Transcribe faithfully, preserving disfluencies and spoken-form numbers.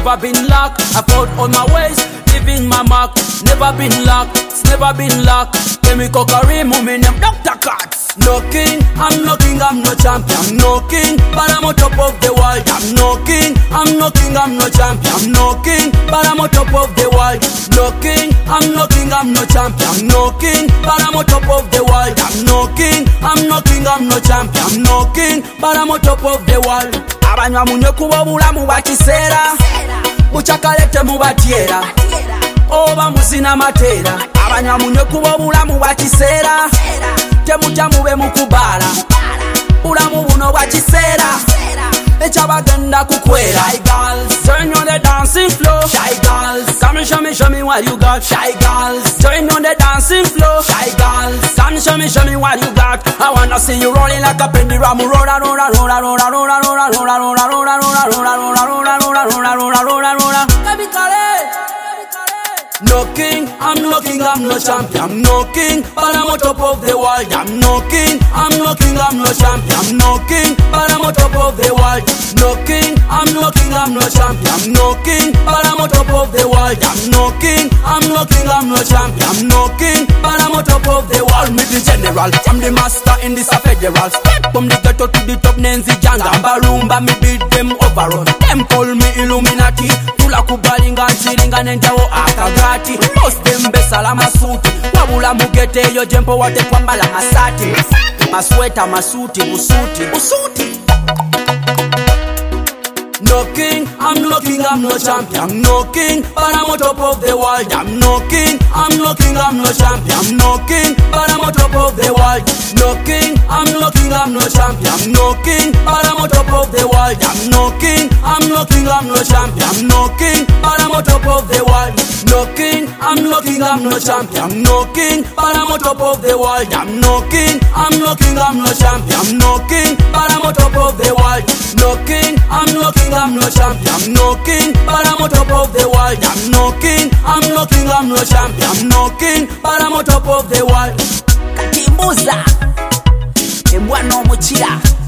never been locked. I fought on my ways, living my mark. Never been locked, it's never been locked. Chemical curry, moving them Doctor Cuts. No king, I'm no king, I'm no champion. I'm no king, but I'm on top of the world. I'm no king, I'm no king, I'm no champion. I'm no king, but I'm on top of the world. No king, I'm no king, I'm no champion. I'm no king, but I'm on top of the world. I'm no king, I'm no king, I'm no champion. I'm no king, but I'm on top of the world. Abanywa munye kuba bulamu bwa kiseera, muchakalete mubatiera, oba muzina mateera. Abanywa munye kuba bulamu bwa kiseera, temutya mube mukubala, bulamu buno bwa kiseera, ekyabagenda kukwera. Shy girls, join on the dancing floor. Shy girls, come and show me, show me what you got. Shy girls, join on the dancing floor. Shy girls, come and show me, show me what you got. I wanna see you rolling like a pendulum. Roll, roll, roll, roll, roll, roll, roll, roll, roll, roll, roll, roll, roll, roll, roll, roll, roll, roll, roll. No king, I'm no king, I'm no champion. I'm no king, but I'm on top of the world. I'm no king, I'm no king, I'm no champion. I'm no king, but I'm on top of the world. No king, I'm no king, I'm no champion. I'm no king, but I'm on top of the world. I'm no king, I'm no king, I'm no champion. I'm no king, but I'm on top of the world. Me the general, I'm the master in this federal. Step from the ghetto to the top, Nancy Janga. Barumba, me beat them overall. Them call me Illuminati. Tula kubalinga, chilinga, nenjawo akagati. Most them besala masuti, wabula mugete yo jempo wate kwambala masati. Masweta masuti, usuti, usuti. No king, I'm no king, I'm no champion. I'm no king, but I'm on top of the world. I'm no king, I'm no king, I'm no champion. I'm no king, but I'm on top of the world. No king, I'm no king, I'm no champion. I'm no king, but I'm on top of the world. I'm no king, I'm no king, I'm no champion. I'm no king, but I'm on top of the world. No king, I'm no king, I'm no champion. I'm no king, but I'm on top of the world. I'm no king, I'm no king, I'm no champion. I'm no king, but I'm on top of the world. No king, I'm no king, I'm no champion. I'm no king, but I'm on top of the world. I'm no king, I'm no king, I'm no champion. I'm no king, but I'm on top of the world. Katimbuza, embwana omukira.